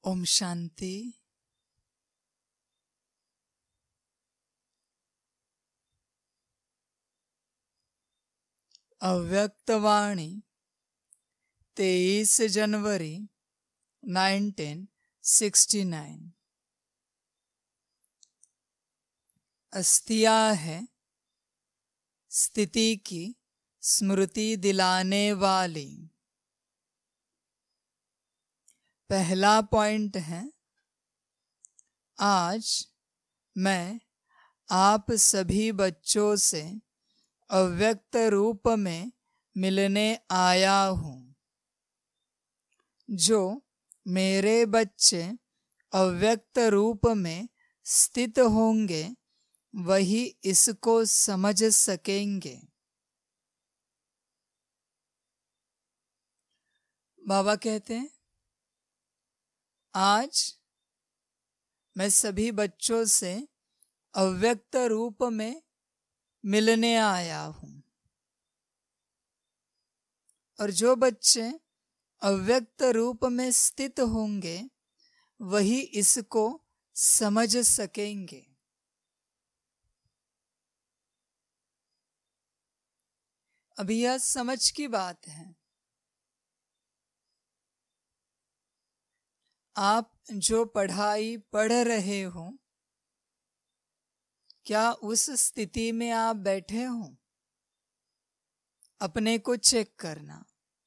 ओम शांति। अव्यक्तवाणी 23 जनवरी 1969। अस्तिया है स्थिति की स्मृति दिलाने वाली। पहला पॉइंट है, आज मैं आप सभी बच्चों से अव्यक्त रूप में मिलने आया हूँ। जो मेरे बच्चे अव्यक्त रूप में स्थित होंगे वही इसको समझ सकेंगे। बाबा कहते हैं, आज मैं सभी बच्चों से अव्यक्त रूप में मिलने आया हूँ और जो बच्चे अव्यक्त रूप में स्थित होंगे वही इसको समझ सकेंगे। अभी यह समझ की बात है। आप जो पढ़ाई पढ़ रहे हो, क्या उस स्थिति में आप बैठे हो? अपने को चेक करना।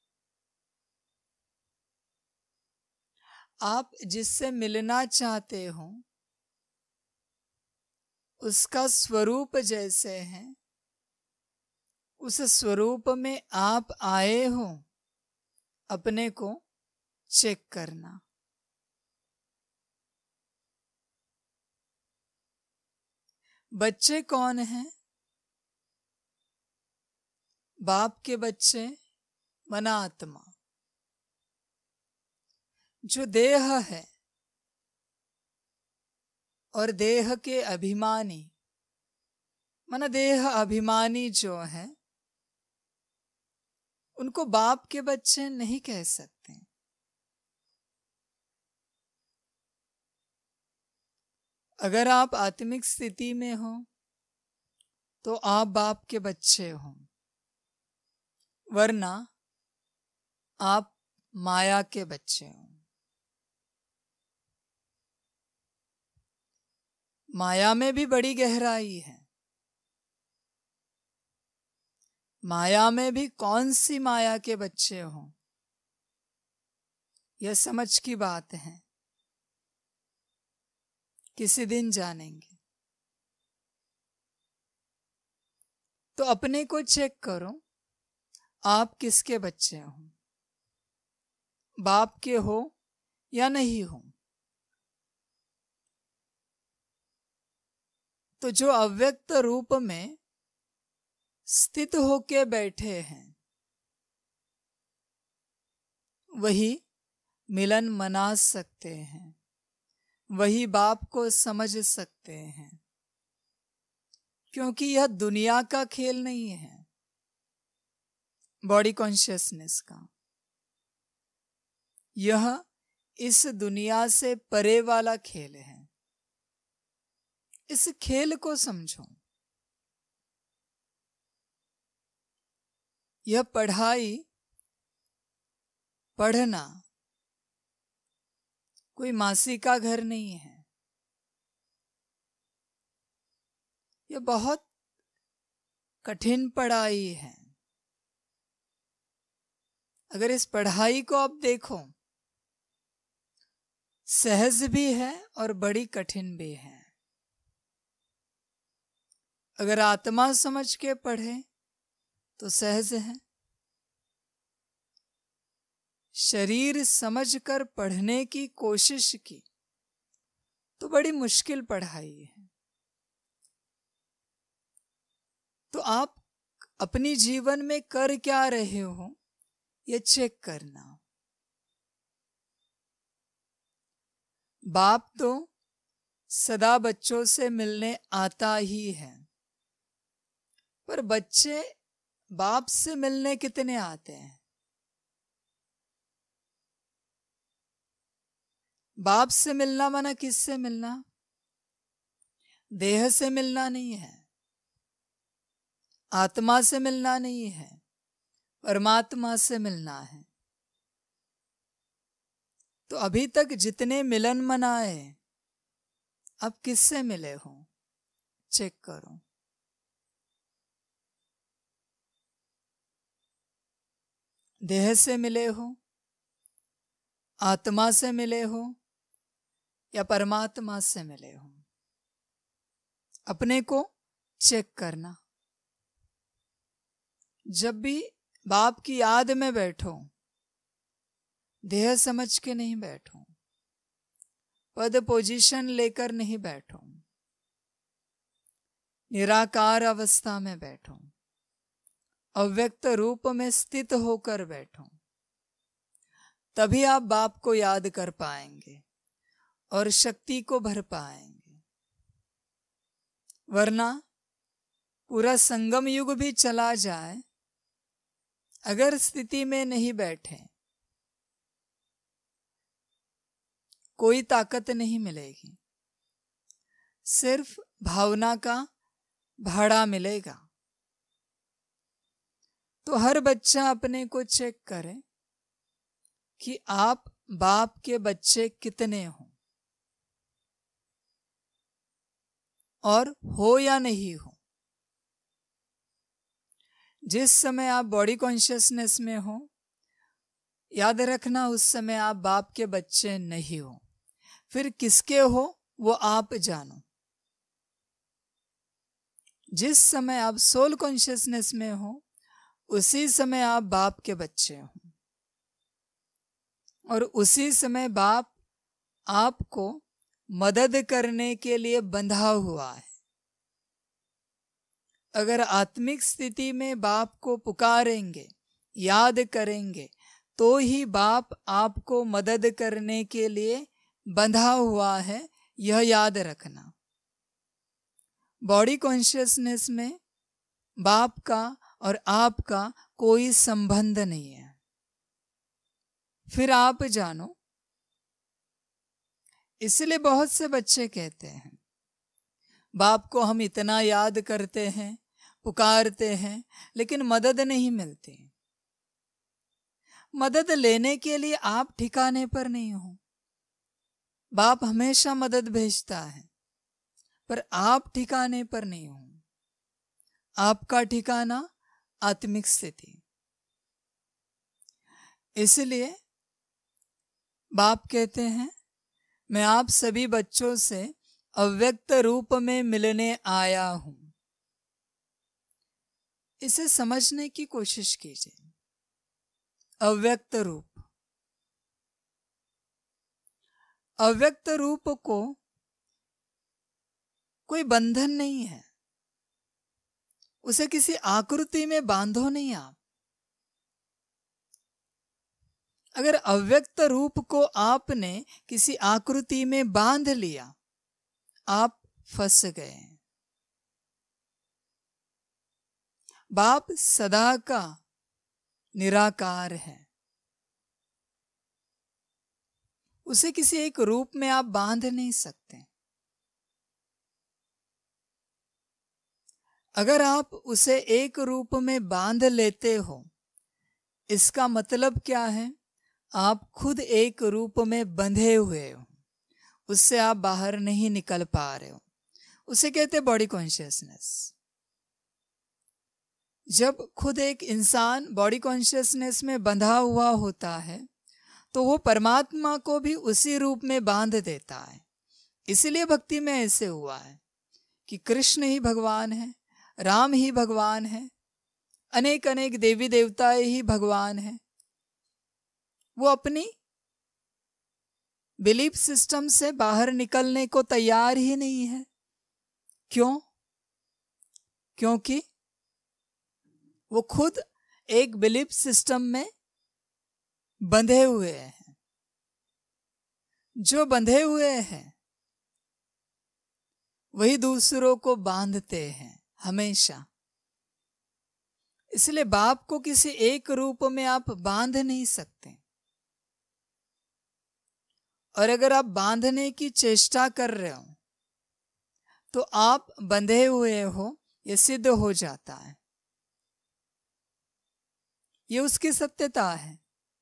आप जिससे मिलना चाहते हो उसका स्वरूप जैसे है, उस स्वरूप में आप आए हो, अपने को चेक करना। बच्चे कौन हैं? बाप के बच्चे मन आत्मा। जो देह है और देह के अभिमानी मन देह अभिमानी जो है, उनको बाप के बच्चे नहीं कह सकते। अगर आप आत्मिक स्थिति में हो तो आप बाप के बच्चे हो, वरना आप माया के बच्चे हो। माया में भी बड़ी गहराई है। माया में भी कौन सी माया के बच्चे हो, यह समझ की बात है। किसी दिन जानेंगे। तो अपने को चेक करो, आप किसके बच्चे हो? बाप के हो या नहीं हो? तो जो अव्यक्त रूप में स्थित होके बैठे हैं वही मिलन मना सकते हैं, वही बाप को समझ सकते हैं। क्योंकि यह दुनिया का खेल नहीं है, बॉडी कॉन्शियसनेस का। यह इस दुनिया से परे वाला खेल है। इस खेल को समझो। यह पढ़ाई पढ़ना कोई मासी का घर नहीं है। यह बहुत कठिन पढ़ाई है। अगर इस पढ़ाई को आप देखो, सहज भी है और बड़ी कठिन भी है। अगर आत्मा समझ के पढ़े तो सहज है। शरीर समझकर पढ़ने की कोशिश की तो बड़ी मुश्किल पढ़ाई है। तो आप अपनी जीवन में कर क्या रहे हो, ये चेक करना। बाप तो सदा बच्चों से मिलने आता ही है, पर बच्चे बाप से मिलने कितने आते हैं? बाप से मिलना माना किससे मिलना? देह से मिलना नहीं है, आत्मा से मिलना नहीं है, परमात्मा से मिलना है। तो अभी तक जितने मिलन मनाए, अब किससे मिले हो? चेक करो। देह से मिले हो, आत्मा से मिले हो, या परमात्मा से मिले हो? अपने को चेक करना। जब भी बाप की याद में बैठो, देह समझ के नहीं बैठो, पद पोजीशन लेकर नहीं बैठो, निराकार अवस्था में बैठो, अव्यक्त रूप में स्थित होकर बैठो। तभी आप बाप को याद कर पाएंगे और शक्ति को भर पाएंगे। वरना पूरा संगम युग भी चला जाए, अगर स्थिति में नहीं बैठे, कोई ताकत नहीं मिलेगी, सिर्फ भावना का भाड़ा मिलेगा। तो हर बच्चा अपने को चेक करे कि आप बाप के बच्चे कितने हो, और हो या नहीं हो। जिस समय आप बॉडी कॉन्शियसनेस में हो, याद रखना उस समय आप बाप के बच्चे नहीं हो। फिर किसके हो वो आप जानो। जिस समय आप सोल कॉन्शियसनेस में हो, उसी समय आप बाप के बच्चे हो, और उसी समय बाप आपको मदद करने के लिए बंधा हुआ है। अगर आत्मिक स्थिति में बाप को पुकारेंगे, याद करेंगे, तो ही बाप आपको मदद करने के लिए बंधा हुआ है, यह याद रखना। बॉडी कॉन्शियसनेस में बाप का और आपका कोई संबंध नहीं है। फिर आप जानो। इसलिए बहुत से बच्चे कहते हैं, बाप को हम इतना याद करते हैं, पुकारते हैं, लेकिन मदद नहीं मिलती। मदद लेने के लिए आप ठिकाने पर नहीं हो। बाप हमेशा मदद भेजता है, पर आप ठिकाने पर नहीं हो। आपका ठिकाना आत्मिक स्थिति। इसलिए बाप कहते हैं, मैं आप सभी बच्चों से अव्यक्त रूप में मिलने आया हूं। इसे समझने की कोशिश कीजिए। अव्यक्त रूप, अव्यक्त रूप को कोई बंधन नहीं है, उसे किसी आकृति में बांधो नहीं आप। अगर अव्यक्त रूप को आपने किसी आकृति में बांध लिया, आप फंस गए। बाप सदा का निराकार है, उसे किसी एक रूप में आप बांध नहीं सकते। अगर आप उसे एक रूप में बांध लेते हो, इसका मतलब क्या है? आप खुद एक रूप में बंधे हुए हो, उससे आप बाहर नहीं निकल पा रहे हो। उसे कहते बॉडी कॉन्शियसनेस। जब खुद एक इंसान बॉडी कॉन्शियसनेस में बंधा हुआ होता है, तो वो परमात्मा को भी उसी रूप में बांध देता है। इसलिए भक्ति में ऐसे हुआ है कि कृष्ण ही भगवान है, राम ही भगवान है, अनेक अनेक देवी देवताएं ही भगवान है। वो अपनी बिलीफ सिस्टम से बाहर निकलने को तैयार ही नहीं है। क्यों? क्योंकि वो खुद एक बिलीफ सिस्टम में बंधे हुए हैं। जो बंधे हुए हैं वही दूसरों को बांधते हैं हमेशा। इसलिए बाप को किसी एक रूप में आप बांध नहीं सकते। और अगर आप बांधने की चेष्टा कर रहे हो तो आप बंधे हुए हो, यह सिद्ध हो जाता है। ये उसकी सत्यता है।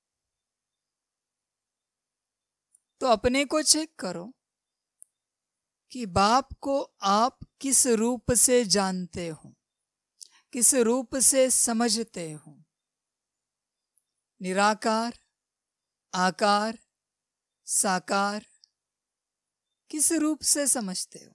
तो अपने को चेक करो कि बाप को आप किस रूप से जानते हो, किस रूप से समझते हो। निराकार, आकार, साकार, किस रूप से समझते हो?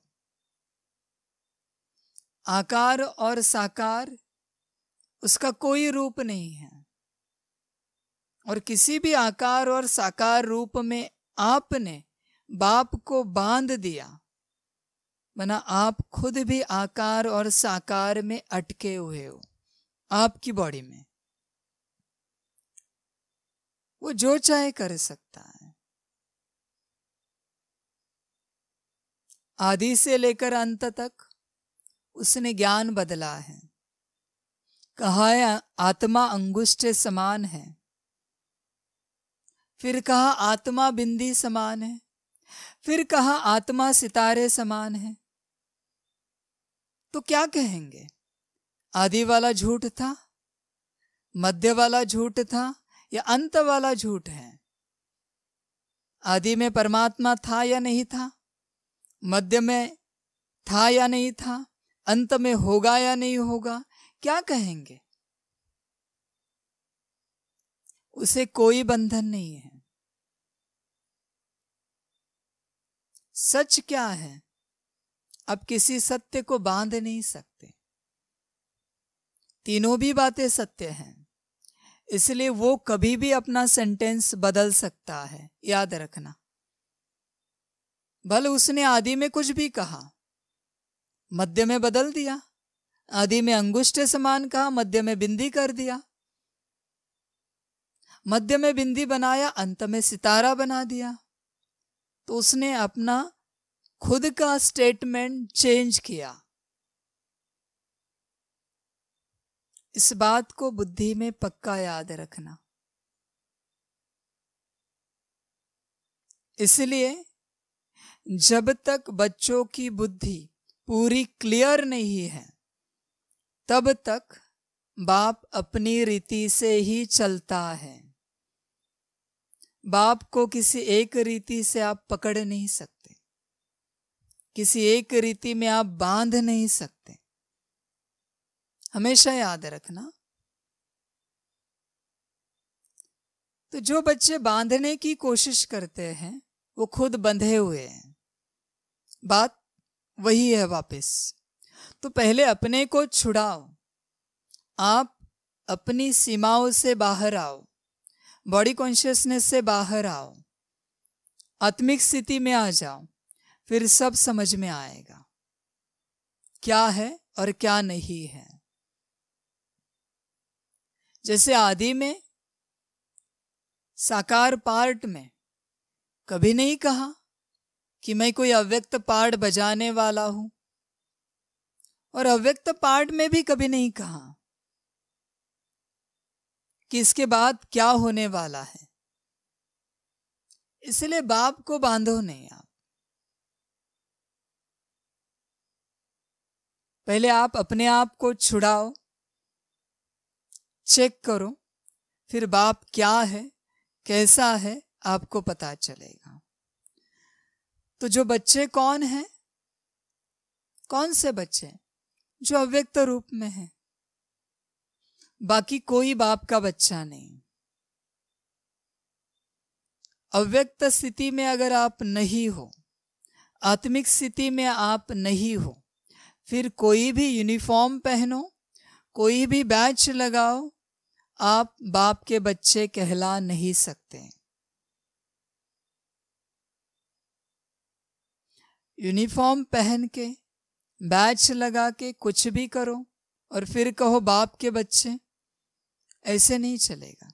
आकार और साकार, उसका कोई रूप नहीं है। और किसी भी आकार और साकार रूप में आपने बाप को बांध दिया, वरना आप खुद भी आकार और साकार में अटके हुए हो आपकी बॉडी में। वो जो चाहे कर सकता है। आदि से लेकर अंत तक उसने ज्ञान बदला है। कहा है आत्मा अंगुष्ठ समान है, फिर कहा आत्मा बिंदी समान है, फिर कहा आत्मा सितारे समान है। तो क्या कहेंगे? आदि वाला झूठ था, मध्य वाला झूठ था, या अंत वाला झूठ है? आदि में परमात्मा था या नहीं था, मध्य में था या नहीं था, अंत में होगा या नहीं होगा? क्या कहेंगे? उसे कोई बंधन नहीं है। सच क्या है? अब किसी सत्य को बांध नहीं सकते। तीनों भी बातें सत्य हैं, इसलिए वो कभी भी अपना सेंटेंस बदल सकता है, याद रखना। भले उसने आदि में कुछ भी कहा, मध्य में बदल दिया। आदि में अंगुष्ठ समान कहा, मध्य में बिंदी कर दिया। मध्य में बिंदी बनाया, अंत में सितारा बना दिया। तो उसने अपना खुद का स्टेटमेंट चेंज किया। इस बात को बुद्धि में पक्का याद रखना। इसलिए जब तक बच्चों की बुद्धि पूरी क्लियर नहीं है, तब तक बाप अपनी रीति से ही चलता है। बाप को किसी एक रीति से आप पकड़ नहीं सकते, किसी एक रीति में आप बांध नहीं सकते। हमेशा याद रखना। तो जो बच्चे बांधने की कोशिश करते हैं वो खुद बंधे हुए हैं। बात वही है वापस। तो पहले अपने को छुड़ाओ, आप अपनी सीमाओं से बाहर आओ, बॉडी कॉन्शियसनेस से बाहर आओ, आत्मिक स्थिति में आ जाओ, फिर सब समझ में आएगा क्या है और क्या नहीं है। जैसे आदि में साकार पार्ट में कभी नहीं कहा कि मैं कोई अव्यक्त पार्ट बजाने वाला हूं, और अव्यक्त पार्ट में भी कभी नहीं कहा कि इसके बाद क्या होने वाला है। इसलिए बाप को बांधो नहीं। आप पहले आप अपने आप को छुड़ाओ, चेक करो, फिर बाप क्या है, कैसा है, आपको पता चलेगा। तो जो बच्चे कौन हैं? कौन से बच्चे? जो अव्यक्त रूप में हैं। बाकी कोई बाप का बच्चा नहीं। अव्यक्त स्थिति में अगर आप नहीं हो, आत्मिक स्थिति में आप नहीं हो, फिर कोई भी यूनिफॉर्म पहनो, कोई भी बैच लगाओ, आप बाप के बच्चे कहला नहीं सकते। यूनिफॉर्म पहन के, बैच लगा के कुछ भी करो और फिर कहो बाप के बच्चे, ऐसे नहीं चलेगा।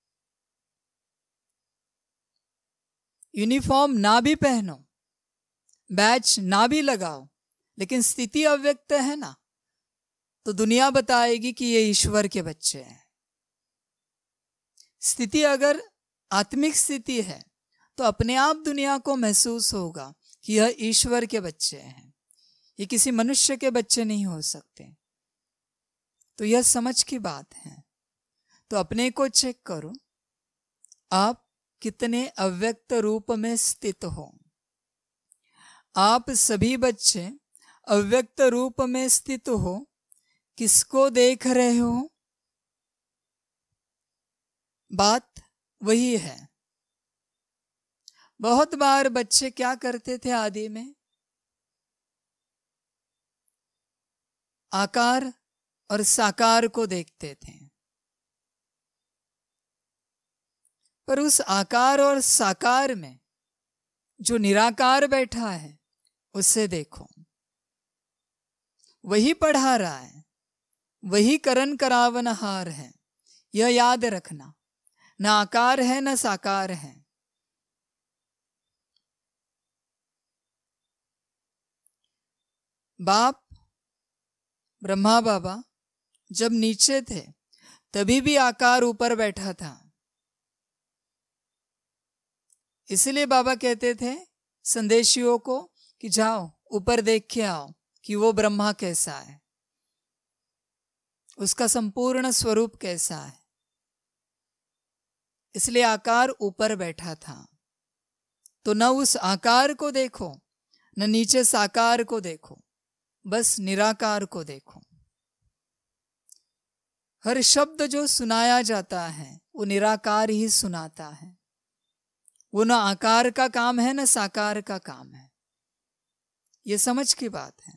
यूनिफॉर्म ना भी पहनो, बैच ना भी लगाओ, लेकिन स्थिति अव्यक्त है ना, तो दुनिया बताएगी कि ये ईश्वर के बच्चे हैं। स्थिति अगर आत्मिक स्थिति है तो अपने आप दुनिया को महसूस होगा कि यह ईश्वर के बच्चे हैं, ये किसी मनुष्य के बच्चे नहीं हो सकते। तो यह समझ की बात है। तो अपने को चेक करो, आप कितने अव्यक्त रूप में स्थित हो। आप सभी बच्चे अव्यक्त रूप में स्थित हो। किसको देख रहे हो? बात वही है। बहुत बार बच्चे क्या करते थे आदि में? आकार और साकार को देखते थे, पर उस आकार और साकार में जो निराकार बैठा है उसे देखो। वही पढ़ा रहा है, वही करन करावनहार है। यह याद रखना, न आकार है न साकार है। बाप ब्रह्मा बाबा जब नीचे थे तभी भी आकार ऊपर बैठा था। इसलिए बाबा कहते थे संदेशियों को कि जाओ ऊपर देख के आओ कि वो ब्रह्मा कैसा है, उसका संपूर्ण स्वरूप कैसा है। इसलिए आकार ऊपर बैठा था। तो न उस आकार को देखो, न नीचे साकार को देखो, बस निराकार को देखो। हर शब्द जो सुनाया जाता है वो निराकार ही सुनाता है। वो न आकार का काम है न साकार का काम है। ये समझ की बात है।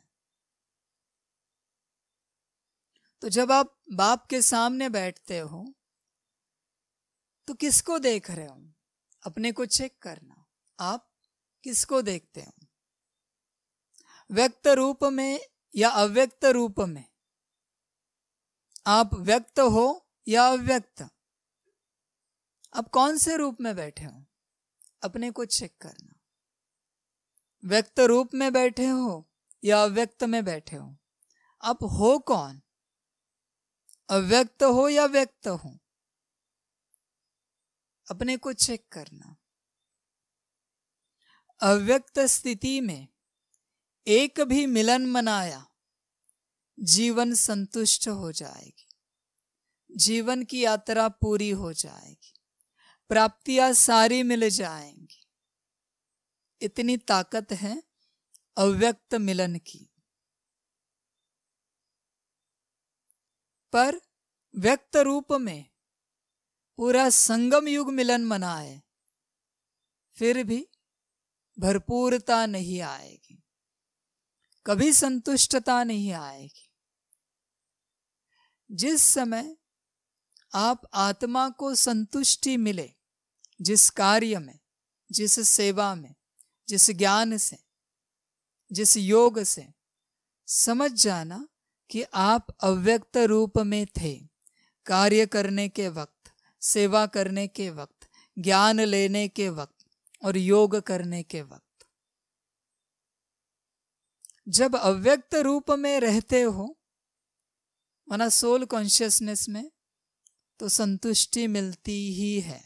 तो जब आप बाप के सामने बैठते हो तो किसको देख रहे हो? अपने को चेक करना, आप किसको देखते हो? व्यक्त रूप में या अव्यक्त रूप में? आप व्यक्त हो या अव्यक्त? आप कौन से रूप में बैठे हो? अपने को चेक करना। व्यक्त रूप में बैठे हो या अव्यक्त में बैठे हो? आप हो कौन? अव्यक्त हो या व्यक्त हो? अपने को चेक करना। अव्यक्त स्थिति में एक भी मिलन मनाया, जीवन संतुष्ट हो जाएगी, जीवन की यात्रा पूरी हो जाएगी, प्राप्तियां सारी मिल जाएंगी। इतनी ताकत है अव्यक्त मिलन की। पर व्यक्त रूप में पूरा संगम युग मिलन मनाए, फिर भी भरपूरता नहीं आएगी, कभी संतुष्टता नहीं आएगी। जिस समय आप आत्मा को संतुष्टि मिले, जिस कार्य में, जिस सेवा में, जिस ज्ञान से, जिस योग से, समझ जाना कि आप अव्यक्त रूप में थे। कार्य करने के वक्त, सेवा करने के वक्त, ज्ञान लेने के वक्त और योग करने के वक्त। जब अव्यक्त रूप में रहते हो, माना सोल कॉन्शियसनेस में, तो संतुष्टि मिलती ही है।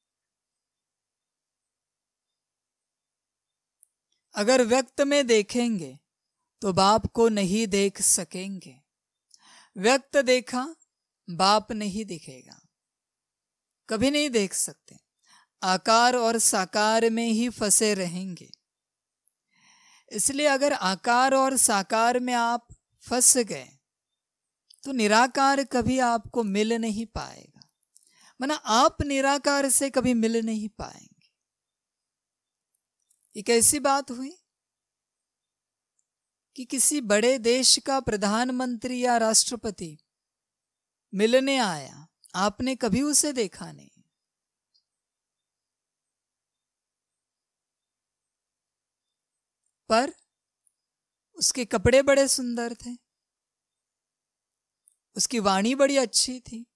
अगर व्यक्त में देखेंगे तो बाप को नहीं देख सकेंगे। व्यक्त देखा, बाप नहीं दिखेगा, कभी नहीं देख सकते। आकार और साकार में ही फंसे रहेंगे। इसलिए अगर आकार और साकार में आप फंस गए तो निराकार कभी आपको मिल नहीं पाएगा। माना आप निराकार से कभी मिल नहीं पाएंगे। ये कैसी बात हुई कि किसी बड़े देश का प्रधानमंत्री या राष्ट्रपति मिलने आया, आपने कभी उसे देखा नहीं, पर उसके कपड़े बड़े सुंदर थे, उसकी वाणी बड़ी अच्छी थी,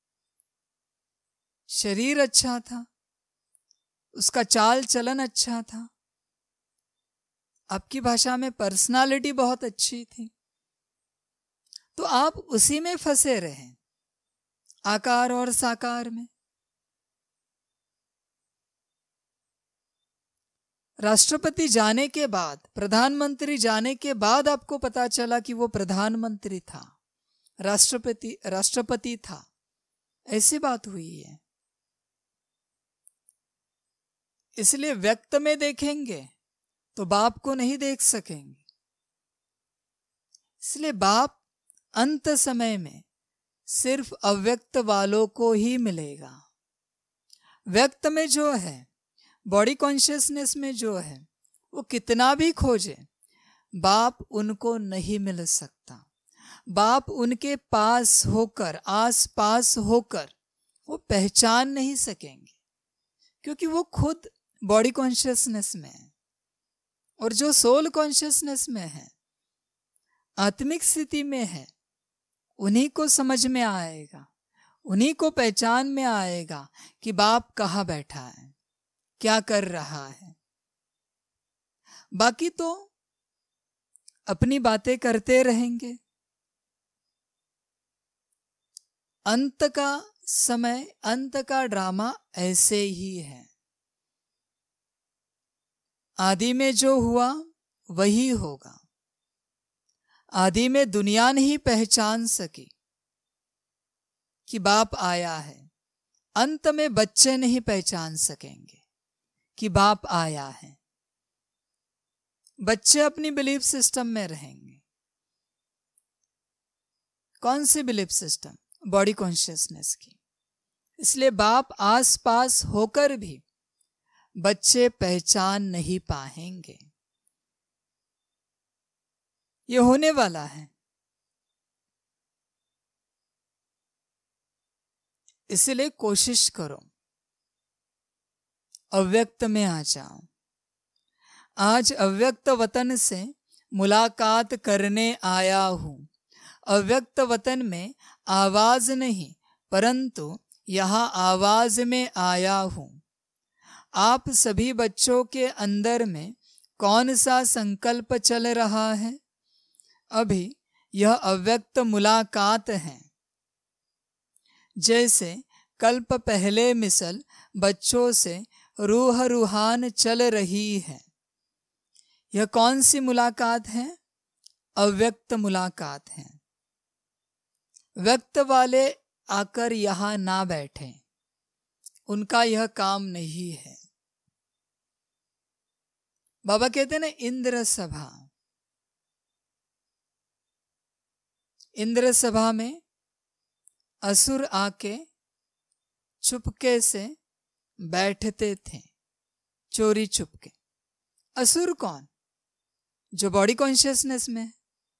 शरीर अच्छा था, उसका चाल चलन अच्छा था, आपकी भाषा में पर्सनालिटी बहुत अच्छी थी। तो आप उसी में फंसे रहे, आकार और साकार में। राष्ट्रपति जाने के बाद, प्रधानमंत्री जाने के बाद आपको पता चला कि वो प्रधानमंत्री था, राष्ट्रपति था, ऐसी बात हुई है। इसलिए व्यक्त में देखेंगे तो बाप को नहीं देख सकेंगे। इसलिए बाप अंत समय में सिर्फ अव्यक्त वालों को ही मिलेगा। व्यक्त में जो है, बॉडी कॉन्शियसनेस में जो है, वो कितना भी खोजे, बाप उनको नहीं मिल सकता। बाप उनके पास होकर, आस पास होकर वो पहचान नहीं सकेंगे, क्योंकि वो खुद बॉडी कॉन्शियसनेस में है। और जो सोल कॉन्शियसनेस में है, आत्मिक स्थिति में है, उन्हीं को समझ में आएगा, उन्हीं को पहचान में आएगा कि बाप कहाँ बैठा है, क्या कर रहा है। बाकी तो अपनी बातें करते रहेंगे। अंत का समय, अंत का ड्रामा ऐसे ही है। आदि में जो हुआ वही होगा। आदि में दुनिया नहीं पहचान सकी कि बाप आया है। अंत में बच्चे नहीं पहचान सकेंगे कि बाप आया है। बच्चे अपनी बिलीफ सिस्टम में रहेंगे। कौन सी बिलीफ सिस्टम? बॉडी कॉन्शियसनेस की। इसलिए बाप आस पास होकर भी बच्चे पहचान नहीं पाएंगे। ये होने वाला है। इसलिए कोशिश करो, अव्यक्त में आ जाओ। आज अव्यक्त वतन से मुलाकात करने आया हूं। अव्यक्त वतन में आवाज नहीं, परंतु यहाँ आवाज में आया हूं। आप सभी बच्चों के अंदर में कौन सा संकल्प चल रहा है? अभी यह अव्यक्त मुलाकात है। जैसे कल्प पहले मिसल बच्चों से रूह रूहान चल रही है। यह कौन सी मुलाकात है? अव्यक्त मुलाकात है। व्यक्त वाले आकर यहाँ ना बैठे, उनका यह काम नहीं है। बाबा कहते हैं ना, इंद्र सभा। इंद्र सभा में असुर आके चुपके से बैठते थे, चोरी चुपके। असुर कौन? जो बॉडी कॉन्शियसनेस में है।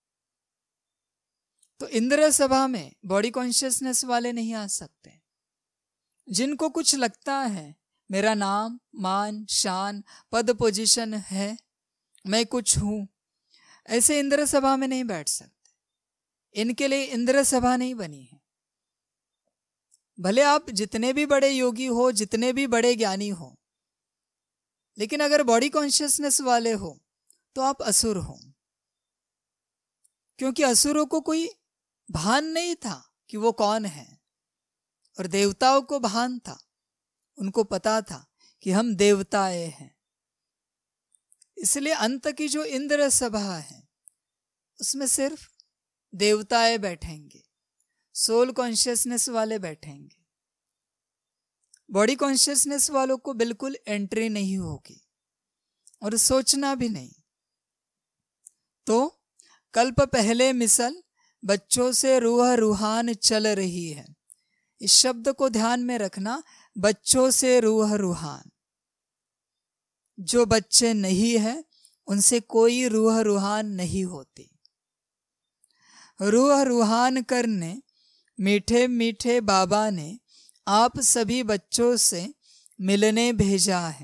तो इंद्र सभा में बॉडी कॉन्शियसनेस वाले नहीं आ सकते। जिनको कुछ लगता है मेरा नाम, मान, शान, पद, पोजीशन है, मैं कुछ हूं, ऐसे इंद्र सभा में नहीं बैठ सकते। इनके लिए इंद्र सभा नहीं बनी है। भले आप जितने भी बड़े योगी हो, जितने भी बड़े ज्ञानी हो, लेकिन अगर बॉडी कॉन्शियसनेस वाले हो तो आप असुर हो। क्योंकि असुरों को कोई भान नहीं था कि वो कौन है, और देवताओं को भान था। उनको पता था कि हम देवताएं हैं। इसलिए अंत की जो इंद्र सभा है, उसमें सिर्फ देवताएं बैठेंगे, सोल कॉन्शियसनेस वाले बैठेंगे। बॉडी कॉन्शियसनेस वालों को बिल्कुल एंट्री नहीं होगी, और सोचना भी नहीं। तो कल्प पहले मिसल बच्चों से रूह रूहान चल रही है। इस शब्द को ध्यान में रखना, बच्चों से रूह रूहान। जो बच्चे नहीं है उनसे कोई रूह रूहान नहीं होती। रूह रूहान करने मीठे मीठे बाबा ने आप सभी बच्चों से मिलने भेजा है।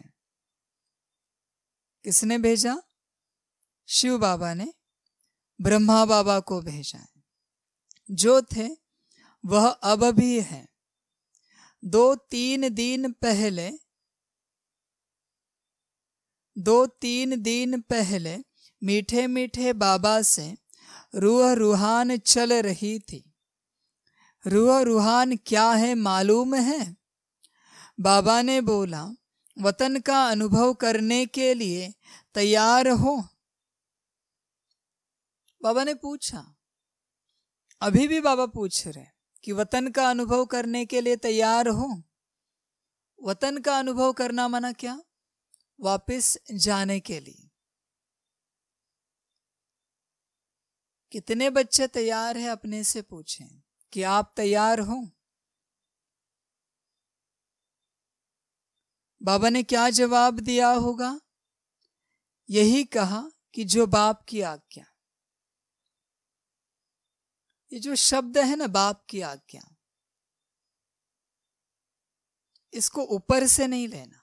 किसने भेजा? शिव बाबा ने ब्रह्मा बाबा को भेजा है। जो थे वह अब भी है। 2-3 दिन पहले मीठे मीठे बाबा से रूह रूहान चल रही थी। रूह रूहान क्या है मालूम है? बाबा ने बोला, वतन का अनुभव करने के लिए तैयार हो? बाबा ने पूछा। अभी भी बाबा पूछ रहे कि वतन का अनुभव करने के लिए तैयार हो? वतन का अनुभव करना माना क्या? वापस जाने के लिए। कितने बच्चे तैयार हैं? अपने से पूछें कि आप तैयार हो? बाबा ने क्या जवाब दिया होगा? यही कहा कि जो बाप की आज्ञा। ये जो शब्द है ना, बाप की आज्ञा, इसको ऊपर से नहीं लेना।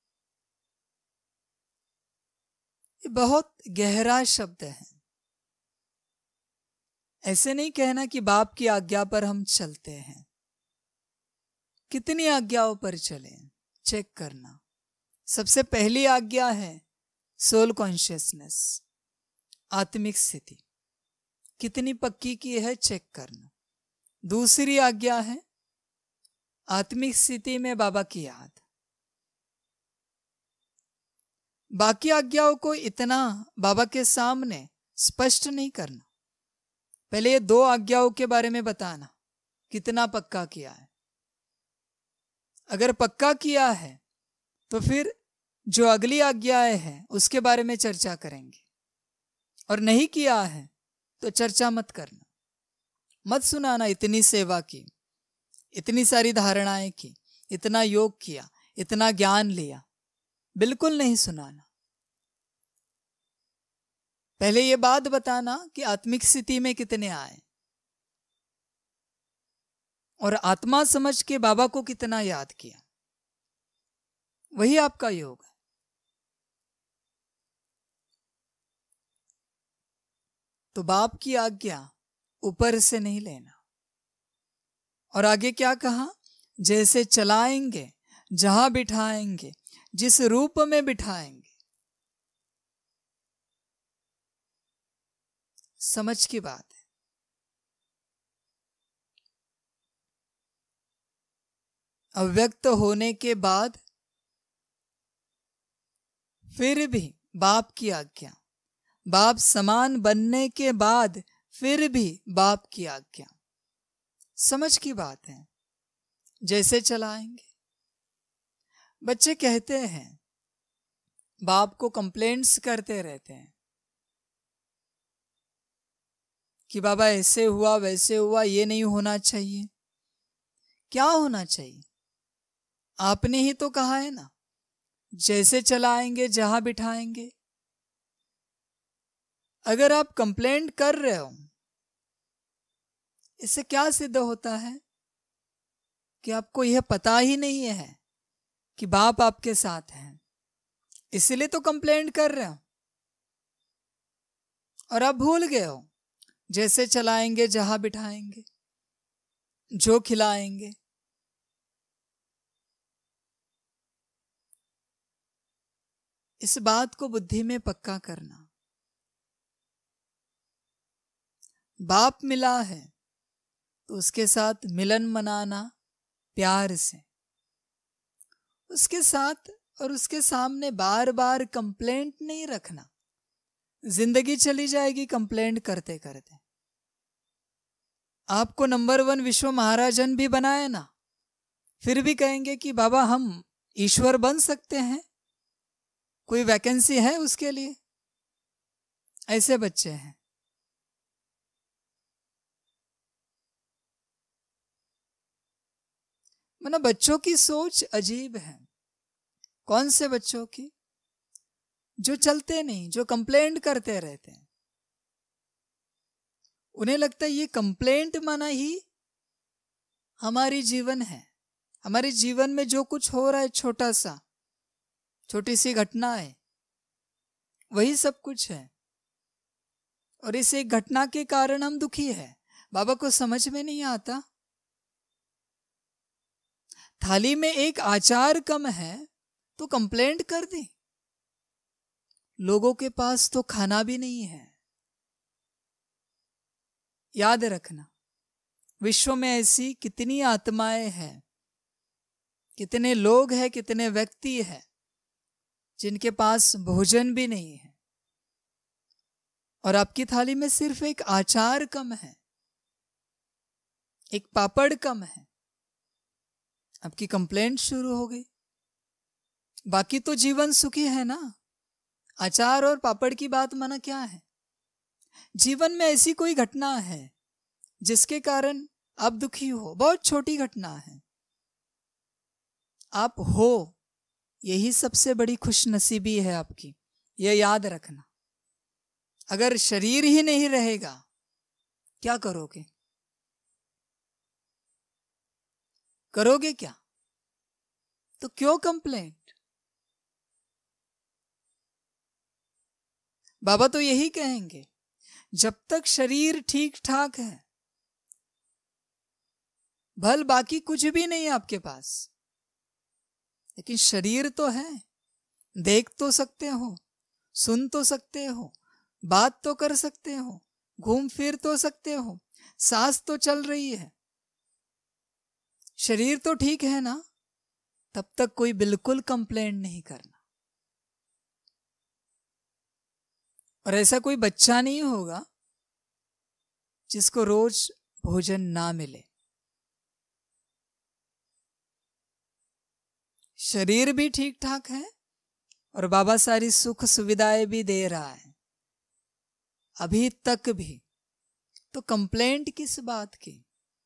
ये बहुत गहरा शब्द है। ऐसे नहीं कहना कि बाप की आज्ञा पर हम चलते हैं। कितनी आज्ञाओं पर चले, चेक करना। सबसे पहली आज्ञा है सोल कॉन्शियसनेस, आत्मिक स्थिति कितनी पक्की की है, चेक करना। दूसरी आज्ञा है आत्मिक स्थिति में बाबा की याद। बाकी आज्ञाओं को इतना बाबा के सामने स्पष्ट नहीं करना। पहले ये 2 आज्ञाओं के बारे में बताना कितना पक्का किया है। अगर पक्का किया है तो फिर जो अगली आज्ञाएं हैं उसके बारे में चर्चा करेंगे, और नहीं किया है तो चर्चा मत करना, मत सुनाना। इतनी सेवा की, इतनी सारी धारणाएं की, इतना योग किया, इतना ज्ञान लिया, बिल्कुल नहीं सुनाना। पहले ये बात बताना कि आत्मिक स्थिति में कितने आए और आत्मा समझ के बाबा को कितना याद किया, वही आपका योग है। तो बाप की आज्ञा ऊपर से नहीं लेना। और आगे क्या कहा? जैसे चलाएंगे, जहां बिठाएंगे, जिस रूप में बिठाएंगे। समझ की बात है। अव्यक्त होने के बाद फिर भी बाप की आज्ञा, बाप समान बनने के बाद फिर भी बाप की आज्ञा। समझ की बात है। जैसे चलाएंगे। बच्चे कहते हैं, बाप को कंप्लेंट्स करते रहते हैं कि बाबा ऐसे हुआ, वैसे हुआ, ये नहीं होना चाहिए। क्या होना चाहिए? आपने ही तो कहा है ना, जैसे चलाएंगे, जहां बिठाएंगे। अगर आप कंप्लेंट कर रहे हो, इससे क्या सिद्ध होता है? कि आपको यह पता ही नहीं है कि बाप आपके साथ हैं, इसलिए तो कंप्लेंट कर रहे हो। और आप भूल गए हो, जैसे चलाएंगे, जहां बिठाएंगे, जो खिलाएंगे। इस बात को बुद्धि में पक्का करना। बाप मिला है तो उसके साथ मिलन मनाना प्यार से, उसके साथ और उसके सामने बार बार कंप्लेंट नहीं रखना। जिंदगी चली जाएगी कंप्लेंट करते करते। आपको नंबर 1 विश्व महाराजन भी बनाए ना, फिर भी कहेंगे कि बाबा हम ईश्वर बन सकते हैं, कोई वैकेंसी है उसके लिए? ऐसे बच्चे हैं। मतलब बच्चों की सोच अजीब है। कौन से बच्चों की? जो चलते नहीं, जो कंप्लेंट करते रहते हैं। उन्हें लगता है ये कंप्लेंट माना ही हमारी जीवन है। हमारे जीवन में जो कुछ हो रहा है, छोटा सा, छोटी सी घटना है, वही सब कुछ है। और इस एक घटना के कारण हम दुखी है। बाबा को समझ में नहीं आता। थाली में एक आचार कम है तो कंप्लेंट कर दी। लोगों के पास तो खाना भी नहीं है। याद रखना, विश्व में ऐसी कितनी आत्माएं हैं, कितने लोग हैं, कितने व्यक्ति हैं जिनके पास भोजन भी नहीं है और आपकी थाली में सिर्फ एक अचार कम है, एक पापड़ कम है, आपकी कंप्लेंट शुरू हो गई। बाकी तो जीवन सुखी है ना, अचार और पापड़ की बात माना क्या है? जीवन में ऐसी कोई घटना है जिसके कारण आप दुखी हो, बहुत छोटी घटना है, आप हो, यही सबसे बड़ी खुशनसीबी है आपकी, यह याद रखना। अगर शरीर ही नहीं रहेगा क्या करोगे? करोगे क्या? तो क्यों कंप्लेंट? बाबा तो यही कहेंगे, जब तक शरीर ठीक ठाक है, भल बाकी कुछ भी नहीं है आपके पास, लेकिन शरीर तो है, देख तो सकते हो, सुन तो सकते हो, बात तो कर सकते हो, घूम फिर तो सकते हो, सांस तो चल रही है, शरीर तो ठीक है ना, तब तक कोई बिल्कुल कंप्लेंट नहीं करना। और ऐसा कोई बच्चा नहीं होगा जिसको रोज भोजन ना मिले। शरीर भी ठीक ठाक है और बाबा सारी सुख सुविधाएं भी दे रहा है अभी तक भी, तो कंप्लेंट किस बात की?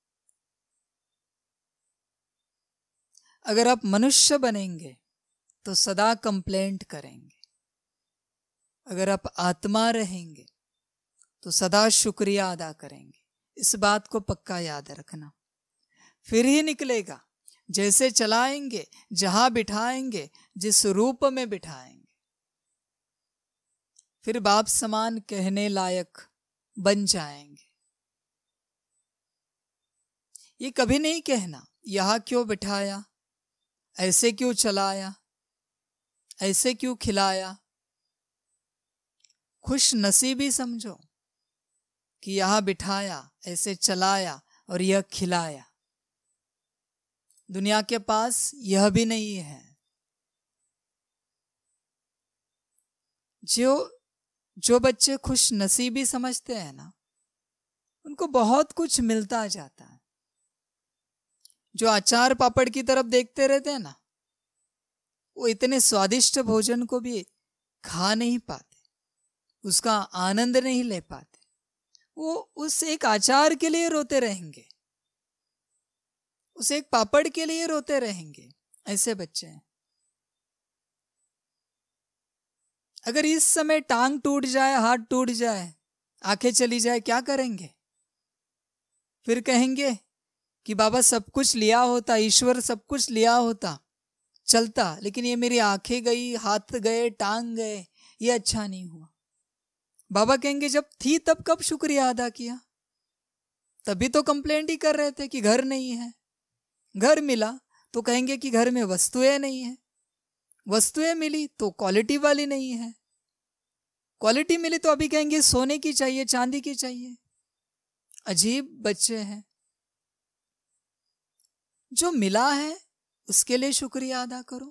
अगर आप मनुष्य बनेंगे तो सदा कंप्लेंट करेंगे, अगर आप आत्मा रहेंगे तो सदा शुक्रिया अदा करेंगे। इस बात को पक्का याद रखना। फिर ही निकलेगा, जैसे चलाएंगे, जहां बिठाएंगे, जिस रूप में बिठाएंगे, फिर बाप समान कहने लायक बन जाएंगे। ये कभी नहीं कहना यहां क्यों बिठाया, ऐसे क्यों चलाया, ऐसे क्यों खिलाया। खुश नसीबी समझो कि यहां बिठाया, ऐसे चलाया और यह खिलाया। दुनिया के पास यह भी नहीं है। जो बच्चे खुश नसीबी समझते हैं ना, उनको बहुत कुछ मिलता जाता है। जो अचार पापड़ की तरफ देखते रहते हैं ना, वो इतने स्वादिष्ट भोजन को भी खा नहीं पाते, उसका आनंद नहीं ले पाते। वो उस एक अचार के लिए रोते रहेंगे, उस एक पापड़ के लिए रोते रहेंगे। ऐसे बच्चे हैं। अगर इस समय टांग टूट जाए, हाथ टूट जाए, आंखें चली जाए, क्या करेंगे? फिर कहेंगे कि बाबा सब कुछ लिया होता, ईश्वर सब कुछ लिया होता, चलता, लेकिन ये मेरी आंखें गई, हाथ गए, टांग गए, ये अच्छा नहीं हुआ। बाबा कहेंगे जब थी तब कब शुक्रिया अदा किया? तभी तो कंप्लेंट ही कर रहे थे कि घर नहीं है। घर मिला तो कहेंगे कि घर में वस्तुएं नहीं है, वस्तुएं मिली तो क्वालिटी वाली नहीं है, क्वालिटी मिली तो अभी कहेंगे सोने की चाहिए, चांदी की चाहिए। अजीब बच्चे हैं। जो मिला है उसके लिए शुक्रिया अदा करो।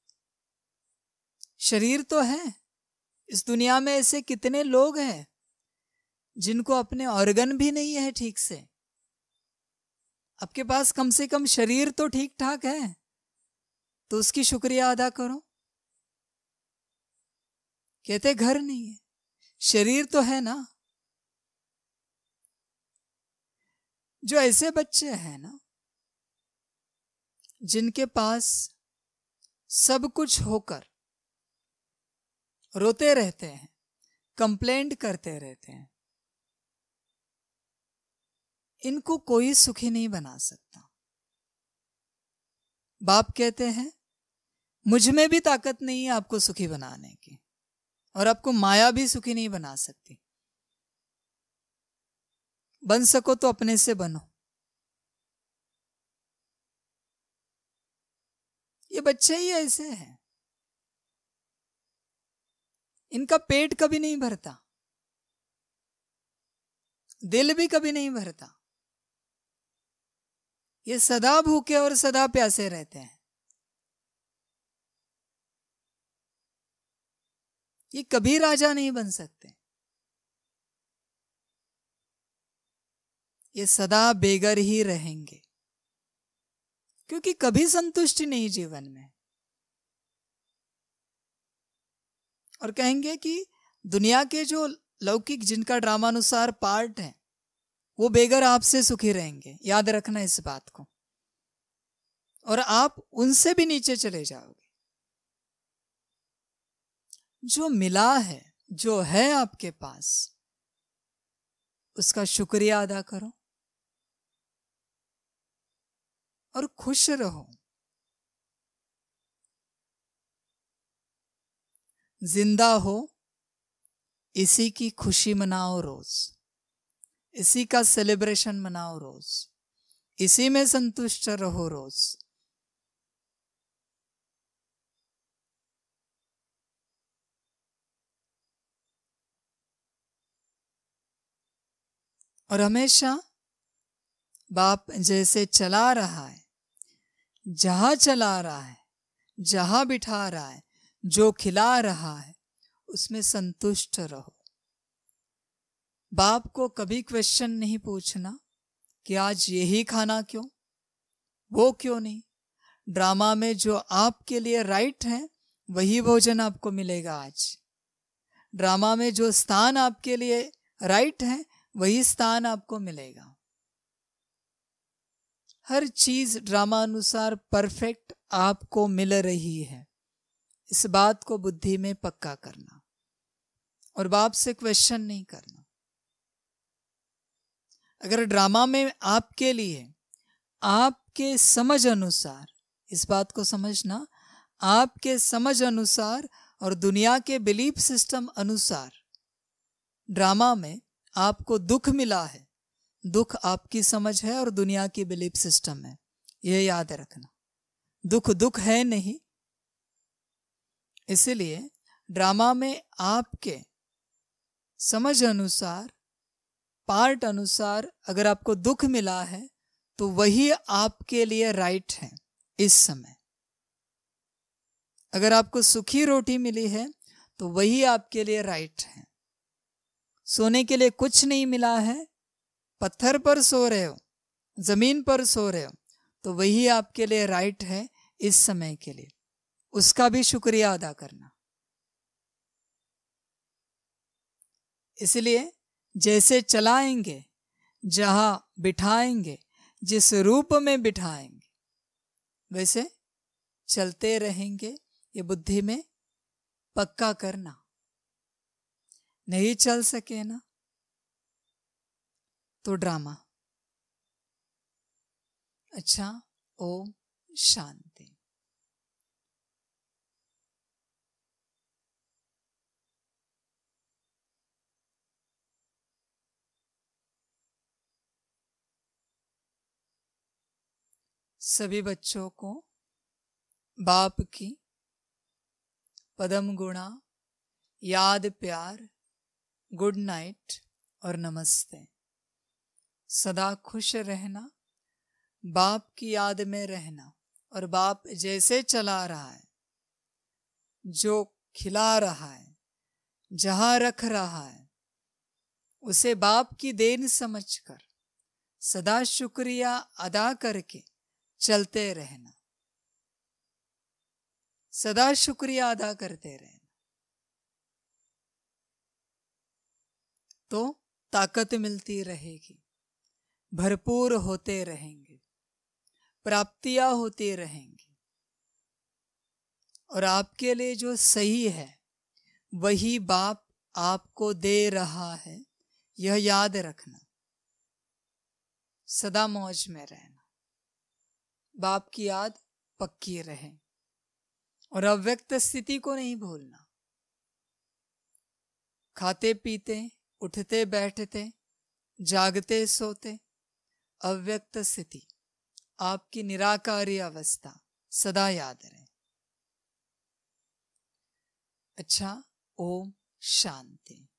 शरीर तो है, इस दुनिया में ऐसे कितने लोग हैं जिनको अपने ऑर्गन भी नहीं है ठीक से। आपके पास कम से कम शरीर तो ठीक ठाक है, तो उसकी शुक्रिया अदा करो। कहते घर नहीं है, शरीर तो है ना। जो ऐसे बच्चे हैं ना, जिनके पास सब कुछ होकर रोते रहते हैं, कंप्लेंट करते रहते हैं, इनको कोई सुखी नहीं बना सकता। बाप कहते हैं मुझ में भी ताकत नहीं है आपको सुखी बनाने की, और आपको माया भी सुखी नहीं बना सकती। बन सको तो अपने से बनो। ये बच्चे ही ऐसे हैं, इनका पेट कभी नहीं भरता, दिल भी कभी नहीं भरता। ये सदा भूखे और सदा प्यासे रहते हैं। ये कभी राजा नहीं बन सकते। ये सदा बेघर ही रहेंगे, क्योंकि कभी संतुष्टि नहीं जीवन में। और कहेंगे कि दुनिया के जो लौकिक जिनका ड्रामानुसार पार्ट है वो बेघर आपसे सुखी रहेंगे। याद रखना इस बात को। और आप उनसे भी नीचे चले जाओगे। जो मिला है, जो है आपके पास, उसका शुक्रिया अदा करो और खुश रहो। जिंदा हो, इसी की खुशी मनाओ रोज, इसी का सेलिब्रेशन मनाओ रोज, इसी में संतुष्ट रहो रोज। और हमेशा बाप जैसे चला रहा है, जहां चला रहा है, जहां बिठा रहा है, जो खिला रहा है, उसमें संतुष्ट रहो। बाप को कभी क्वेश्चन नहीं पूछना कि आज यही खाना क्यों, वो क्यों नहीं। ड्रामा में जो आपके लिए राइट है वही भोजन आपको मिलेगा आज। ड्रामा में जो स्थान आपके लिए राइट है वही स्थान आपको मिलेगा। हर चीज ड्रामा अनुसार परफेक्ट आपको मिल रही है। इस बात को बुद्धि में पक्का करना और बाप से क्वेश्चन नहीं करना। अगर ड्रामा में आपके लिए आपके समझ अनुसार, इस बात को समझना, आपके समझ अनुसार और दुनिया के बिलीफ सिस्टम अनुसार ड्रामा में आपको दुख मिला है, दुख आपकी समझ है और दुनिया की बिलीफ सिस्टम है, यह याद रखना। दुख दुख है नहीं। इसलिए ड्रामा में आपके समझ अनुसार, पार्ट अनुसार अगर आपको दुख मिला है तो वही आपके लिए राइट है इस समय। अगर आपको सूखी रोटी मिली है तो वही आपके लिए राइट है। सोने के लिए कुछ नहीं मिला है, पत्थर पर सो रहे हो, जमीन पर सो रहे हो, तो वही आपके लिए राइट है इस समय के लिए। उसका भी शुक्रिया अदा करना। इसलिए जैसे चलाएंगे, जहां बिठाएंगे, जिस रूप में बिठाएंगे, वैसे चलते रहेंगे। ये बुद्धि में पक्का करना। नहीं चल सके ना तो ड्रामा। अच्छा, ओम शांति। सभी बच्चों को बाप की पदम गुणा, याद, प्यार, गुड नाइट और नमस्ते। सदा खुश रहना, बाप की याद में रहना और बाप जैसे चला रहा है, जो खिला रहा है, जहां रख रहा है, उसे बाप की देन समझकर सदा शुक्रिया अदा करके चलते रहना। सदा शुक्रिया अदा करते रहना तो ताकत मिलती रहेगी, भरपूर होते रहेंगे, प्राप्तियां होती रहेंगी। और आपके लिए जो सही है वही बाप आपको दे रहा है, यह याद रखना। सदा मौज में रहना, बाप की याद पक्की रहे और अव्यक्त स्थिति को नहीं भूलना। खाते पीते, उठते बैठते, जागते सोते, अव्यक्त स्थिति, आपकी निराकारी अवस्था सदा याद रहे। अच्छा, ओम शांति।